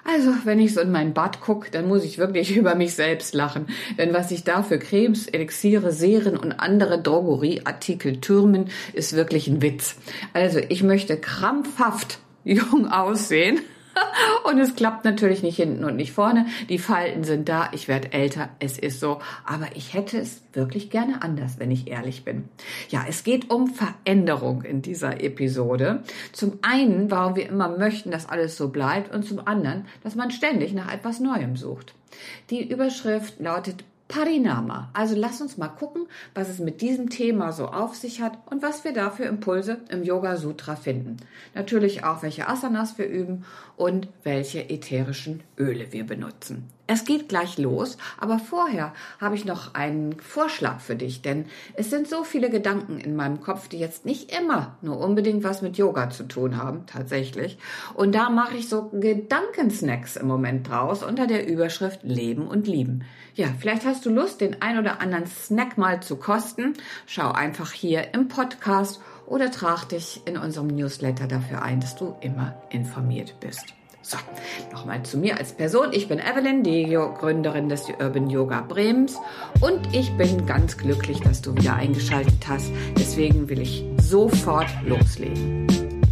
Also, wenn ich so in mein Bad gucke, dann muss ich wirklich über mich selbst lachen. Denn was ich da für Cremes, Elixiere, Serien und andere Drogerieartikel türmen, ist wirklich ein Witz. Also, ich möchte krampfhaft jung aussehen. Und es klappt natürlich nicht hinten und nicht vorne. Die Falten sind da, ich werde älter, es ist so. Aber ich hätte es wirklich gerne anders, wenn ich ehrlich bin. Ja, es geht um Veränderung in dieser Episode. Zum einen, warum wir immer möchten, dass alles so bleibt, und zum anderen, dass man ständig nach etwas Neuem sucht. Die Überschrift lautet Parinama. Also lass uns mal gucken, was es mit diesem Thema so auf sich hat und was wir da für Impulse im Yoga Sutra finden. Natürlich auch, welche Asanas wir üben und welche ätherischen Öle wir benutzen. Es geht gleich los, aber vorher habe ich noch einen Vorschlag für dich, denn es sind so viele Gedanken in meinem Kopf, die jetzt nicht immer nur unbedingt was mit Yoga zu tun haben, tatsächlich. Und da mache ich so Gedankensnacks im Moment draus unter der Überschrift Leben und Lieben. Ja, vielleicht hast du Lust, den ein oder anderen Snack mal zu kosten. Schau einfach hier im Podcast oder trag dich in unserem Newsletter dafür ein, dass du immer informiert bist. So, nochmal zu mir als Person. Ich bin Evelyn Degio, Gründerin des Urban Yoga Bremens, und ich bin ganz glücklich, dass du wieder eingeschaltet hast. Deswegen will ich sofort loslegen.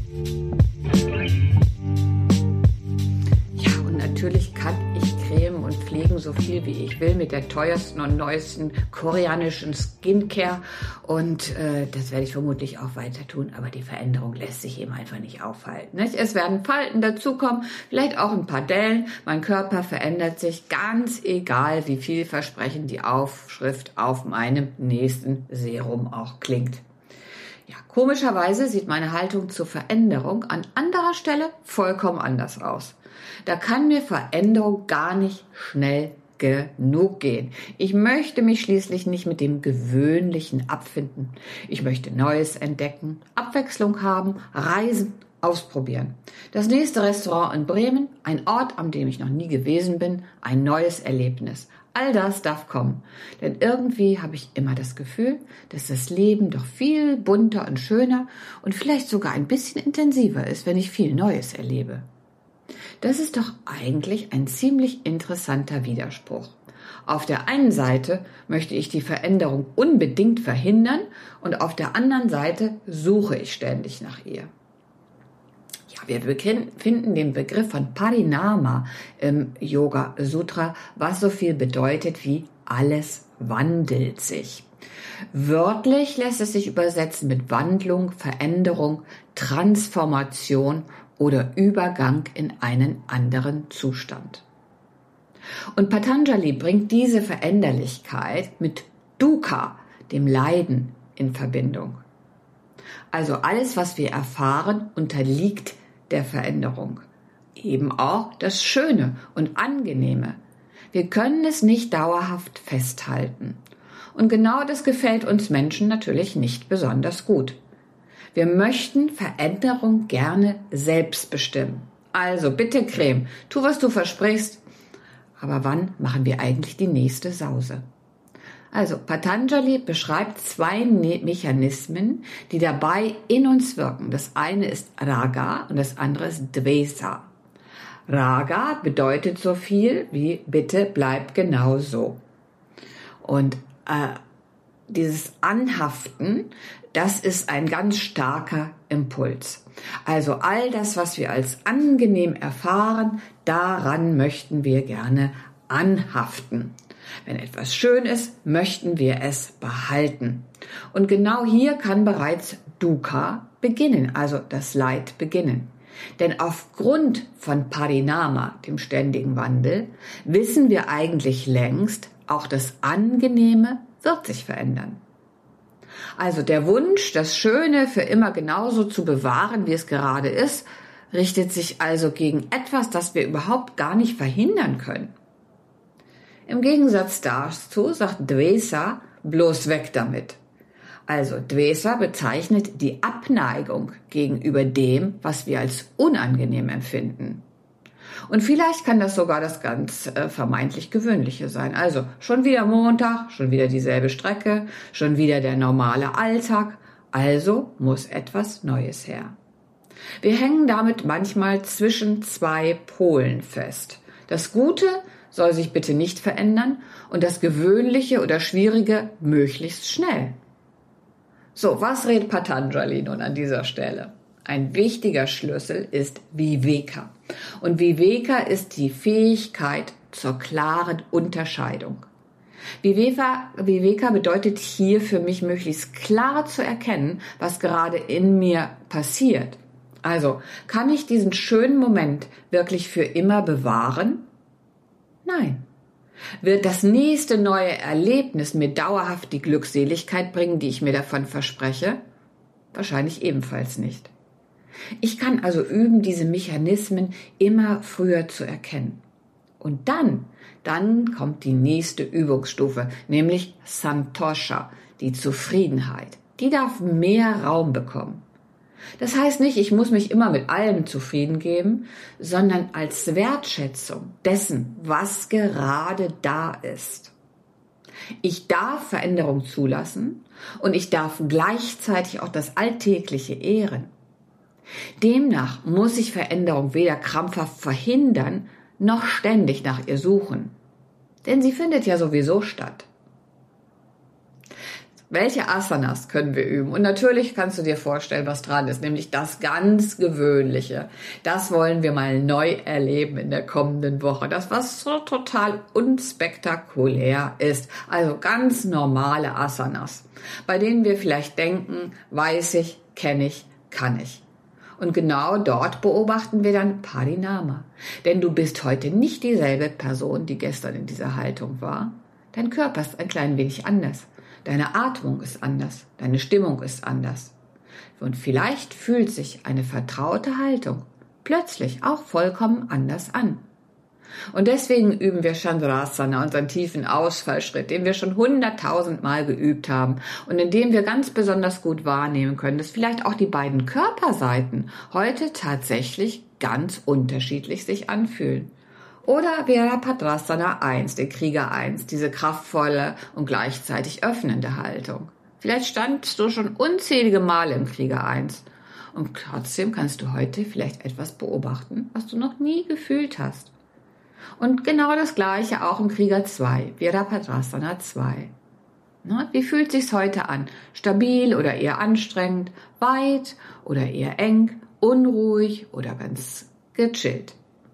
Ja, und natürlich kann ich cremen und pflegen so viel wie ich will mit der teuersten und neuesten koreanischen Skincare, und das werde ich vermutlich auch weiter tun, aber die Veränderung lässt sich eben einfach nicht aufhalten. Nicht? Es werden Falten dazukommen, vielleicht auch ein paar Dellen, mein Körper verändert sich, ganz egal wie vielversprechend die Aufschrift auf meinem nächsten Serum auch klingt. Ja, komischerweise sieht meine Haltung zur Veränderung an anderer Stelle vollkommen anders aus. Da kann mir Veränderung gar nicht schnell genug gehen. Ich möchte mich schließlich nicht mit dem Gewöhnlichen abfinden. Ich möchte Neues entdecken, Abwechslung haben, reisen, ausprobieren. Das nächste Restaurant in Bremen, ein Ort, an dem ich noch nie gewesen bin, ein neues Erlebnis. All das darf kommen, denn irgendwie habe ich immer das Gefühl, dass das Leben doch viel bunter und schöner und vielleicht sogar ein bisschen intensiver ist, wenn ich viel Neues erlebe. Das ist doch eigentlich ein ziemlich interessanter Widerspruch. Auf der einen Seite möchte ich die Veränderung unbedingt verhindern und auf der anderen Seite suche ich ständig nach ihr. Ja, wir finden den Begriff von Parinama im Yoga Sutra, was so viel bedeutet wie alles wandelt sich. Wörtlich lässt es sich übersetzen mit Wandlung, Veränderung, Transformation oder Übergang in einen anderen Zustand. Und Patanjali bringt diese Veränderlichkeit mit Dukkha, dem Leiden, in Verbindung. Also alles, was wir erfahren, unterliegt der Veränderung. Eben auch das Schöne und Angenehme. Wir können es nicht dauerhaft festhalten. Und genau das gefällt uns Menschen natürlich nicht besonders gut. Wir möchten Veränderung gerne selbst bestimmen. Also bitte Creme, tu was du versprichst. Aber wann machen wir eigentlich die nächste Sause? Also Patanjali beschreibt zwei Mechanismen, die dabei in uns wirken. Das eine ist Raga und das andere ist Dvesa. Raga bedeutet so viel wie bitte bleib genau so. Und dieses Anhaften, das ist ein ganz starker Impuls. Also all das, was wir als angenehm erfahren, daran möchten wir gerne anhaften. Wenn etwas schön ist, möchten wir es behalten. Und genau hier kann bereits Dukkha beginnen, also das Leid beginnen. Denn aufgrund von Parinama, dem ständigen Wandel, wissen wir eigentlich längst, auch das Angenehme wird sich verändern. Also der Wunsch, das Schöne für immer genauso zu bewahren, wie es gerade ist, richtet sich also gegen etwas, das wir überhaupt gar nicht verhindern können. Im Gegensatz dazu sagt Dvesa, bloß weg damit. Also Dvesa bezeichnet die Abneigung gegenüber dem, was wir als unangenehm empfinden. Und vielleicht kann das sogar das ganz vermeintlich Gewöhnliche sein. Also schon wieder Montag, schon wieder dieselbe Strecke, schon wieder der normale Alltag. Also muss etwas Neues her. Wir hängen damit manchmal zwischen zwei Polen fest. Das Gute soll sich bitte nicht verändern und das Gewöhnliche oder Schwierige möglichst schnell. So, was rät Patanjali nun an dieser Stelle? Ein wichtiger Schlüssel ist Viveka. Und Viveka ist die Fähigkeit zur klaren Unterscheidung. Viveka bedeutet hier für mich möglichst klar zu erkennen, was gerade in mir passiert. Also, kann ich diesen schönen Moment wirklich für immer bewahren? Nein. Wird das nächste neue Erlebnis mir dauerhaft die Glückseligkeit bringen, die ich mir davon verspreche? Wahrscheinlich ebenfalls nicht. Ich kann also üben, diese Mechanismen immer früher zu erkennen. Und dann kommt die nächste Übungsstufe, nämlich Santosha, die Zufriedenheit. Die darf mehr Raum bekommen. Das heißt nicht, ich muss mich immer mit allem zufrieden geben, sondern als Wertschätzung dessen, was gerade da ist. Ich darf Veränderung zulassen und ich darf gleichzeitig auch das Alltägliche ehren. Demnach muss ich Veränderung weder krampfhaft verhindern, noch ständig nach ihr suchen. Denn sie findet ja sowieso statt. Welche Asanas können wir üben? Und natürlich kannst du dir vorstellen, was dran ist, nämlich das ganz Gewöhnliche. Das wollen wir mal neu erleben in der kommenden Woche. Das, was so total unspektakulär ist. Also ganz normale Asanas, bei denen wir vielleicht denken, weiß ich, kenne ich, kann ich. Und genau dort beobachten wir dann Parinama. Denn du bist heute nicht dieselbe Person, die gestern in dieser Haltung war. Dein Körper ist ein klein wenig anders. Deine Atmung ist anders, deine Stimmung ist anders. Und vielleicht fühlt sich eine vertraute Haltung plötzlich auch vollkommen anders an. Und deswegen üben wir Chandrasana, unseren tiefen Ausfallschritt, den wir schon 100.000 Mal geübt haben und in dem wir ganz besonders gut wahrnehmen können, dass vielleicht auch die beiden Körperseiten heute tatsächlich ganz unterschiedlich sich anfühlen. Oder Virabhadrasana 1, der Krieger 1, diese kraftvolle und gleichzeitig öffnende Haltung. Vielleicht standst du schon unzählige Male im Krieger 1 und trotzdem kannst du heute vielleicht etwas beobachten, was du noch nie gefühlt hast. Und genau das Gleiche auch im Krieger 2, Virabhadrasana 2. Wie fühlt sich's heute an? Stabil oder eher anstrengend? Weit oder eher eng? Unruhig oder ganz gechillt?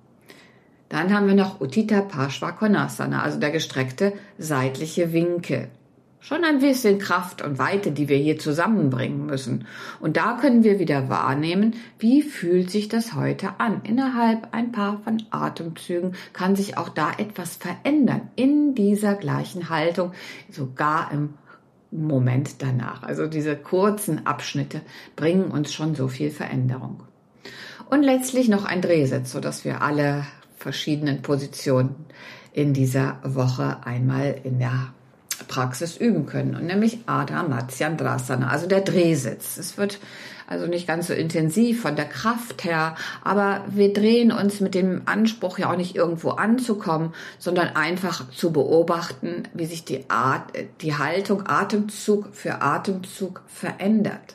Dann haben wir noch Utthita Parshva Konasana, also der gestreckte seitliche Winkel. Schon ein bisschen Kraft und Weite, die wir hier zusammenbringen müssen. Und da können wir wieder wahrnehmen, wie fühlt sich das heute an. Innerhalb ein paar von Atemzügen kann sich auch da etwas verändern in dieser gleichen Haltung, sogar im Moment danach. Also diese kurzen Abschnitte bringen uns schon so viel Veränderung. Und letztlich noch ein Drehsitz, sodass wir alle verschiedenen Positionen in dieser Woche einmal in der Praxis üben können. Und nämlich Ardha Matsyendrasana, also der Drehsitz. Es wird also nicht ganz so intensiv von der Kraft her, aber wir drehen uns mit dem Anspruch ja auch nicht irgendwo anzukommen, sondern einfach zu beobachten, wie sich die Haltung Atemzug für Atemzug verändert.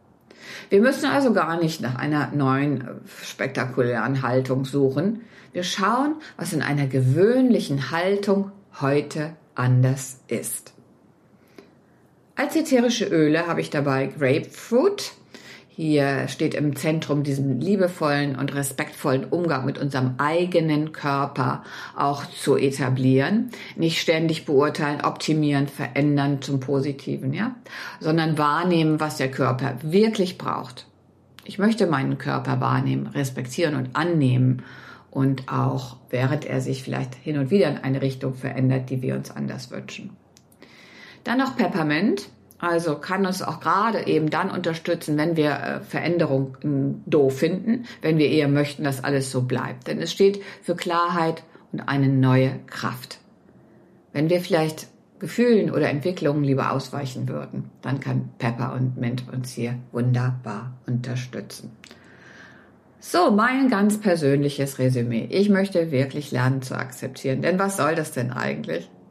Wir müssen also gar nicht nach einer neuen, spektakulären Haltung suchen. Wir schauen, was in einer gewöhnlichen Haltung heute anders ist. Als ätherische Öle habe ich dabei Grapefruit. Hier steht im Zentrum diesen liebevollen und respektvollen Umgang mit unserem eigenen Körper auch zu etablieren. Nicht ständig beurteilen, optimieren, verändern zum Positiven, ja, sondern wahrnehmen, was der Körper wirklich braucht. Ich möchte meinen Körper wahrnehmen, respektieren und annehmen und auch, während er sich vielleicht hin und wieder in eine Richtung verändert, die wir uns anders wünschen. Dann noch Peppermint. Also kann uns auch gerade eben dann unterstützen, wenn wir Veränderung doof finden, wenn wir eher möchten, dass alles so bleibt. Denn es steht für Klarheit und eine neue Kraft. Wenn wir vielleicht Gefühlen oder Entwicklungen lieber ausweichen würden, dann kann Pepper und Mint uns hier wunderbar unterstützen. So, mein ganz persönliches Resümee. Ich möchte wirklich lernen zu akzeptieren. Denn was soll das denn eigentlich?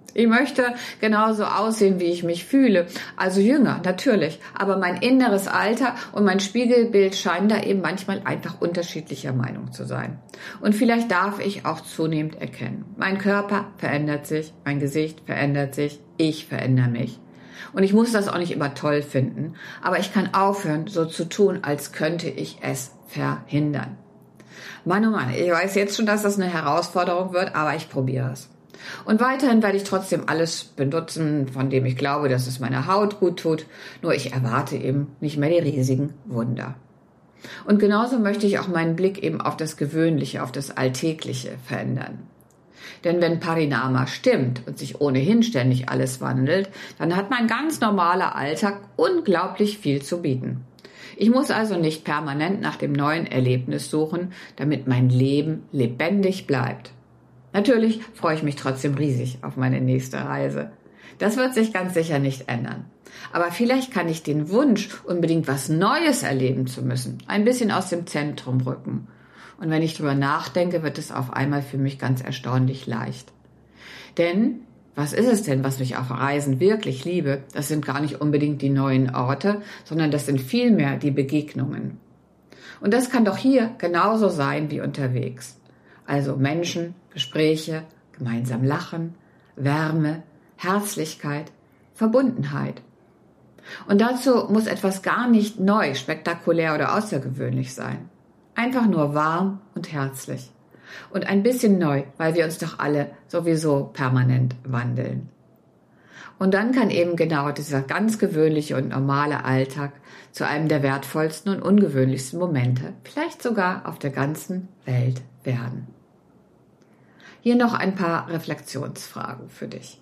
Ich möchte genauso aussehen, wie ich mich fühle. Also jünger, natürlich. Aber mein inneres Alter und mein Spiegelbild scheinen da eben manchmal einfach unterschiedlicher Meinung zu sein. Und vielleicht darf ich auch zunehmend erkennen. Mein Körper verändert sich, mein Gesicht verändert sich, ich verändere mich. Und ich muss das auch nicht immer toll finden. Aber ich kann aufhören, so zu tun, als könnte ich es verhindern. Mann, oh Mann, ich weiß jetzt schon, dass das eine Herausforderung wird, aber ich probiere es. Und weiterhin werde ich trotzdem alles benutzen, von dem ich glaube, dass es meiner Haut gut tut. Nur ich erwarte eben nicht mehr die riesigen Wunder. Und genauso möchte ich auch meinen Blick eben auf das Gewöhnliche, auf das Alltägliche verändern. Denn wenn Parinama stimmt und sich ohnehin ständig alles wandelt, dann hat mein ganz normaler Alltag unglaublich viel zu bieten. Ich muss also nicht permanent nach dem neuen Erlebnis suchen, damit mein Leben lebendig bleibt. Natürlich freue ich mich trotzdem riesig auf meine nächste Reise. Das wird sich ganz sicher nicht ändern. Aber vielleicht kann ich den Wunsch, unbedingt was Neues erleben zu müssen, ein bisschen aus dem Zentrum rücken. Und wenn ich drüber nachdenke, wird es auf einmal für mich ganz erstaunlich leicht. Denn, was ist es denn, was ich auf Reisen wirklich liebe? Das sind gar nicht unbedingt die neuen Orte, sondern das sind vielmehr die Begegnungen. Und das kann doch hier genauso sein wie unterwegs. Also Menschen, Gespräche, gemeinsam lachen, Wärme, Herzlichkeit, Verbundenheit. Und dazu muss etwas gar nicht neu, spektakulär oder außergewöhnlich sein. Einfach nur warm und herzlich. Und ein bisschen neu, weil wir uns doch alle sowieso permanent wandeln. Und dann kann eben genau dieser ganz gewöhnliche und normale Alltag zu einem der wertvollsten und ungewöhnlichsten Momente, vielleicht sogar auf der ganzen Welt werden. Hier noch ein paar Reflexionsfragen für dich.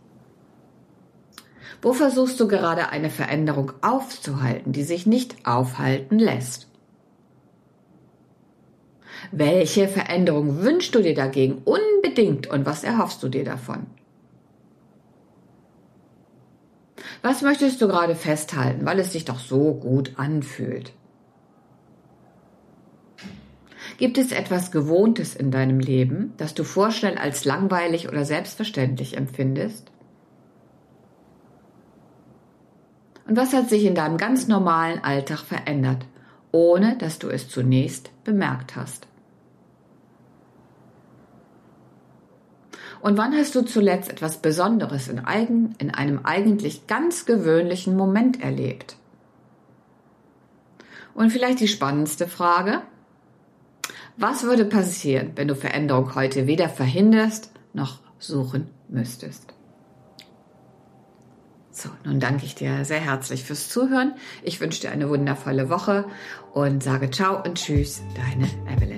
Wo versuchst du gerade eine Veränderung aufzuhalten, die sich nicht aufhalten lässt? Welche Veränderung wünschst du dir dagegen unbedingt und was erhoffst du dir davon? Was möchtest du gerade festhalten, weil es sich doch so gut anfühlt? Gibt es etwas Gewohntes in deinem Leben, das du vorschnell als langweilig oder selbstverständlich empfindest? Und was hat sich in deinem ganz normalen Alltag verändert, ohne dass du es zunächst bemerkt hast? Und wann hast du zuletzt etwas Besonderes in einem eigentlich ganz gewöhnlichen Moment erlebt? Und vielleicht die spannendste Frage: Was würde passieren, wenn du Veränderung heute weder verhinderst noch suchen müsstest? So, nun danke ich dir sehr herzlich fürs Zuhören. Ich wünsche dir eine wundervolle Woche und sage ciao und tschüss, deine Evelyn.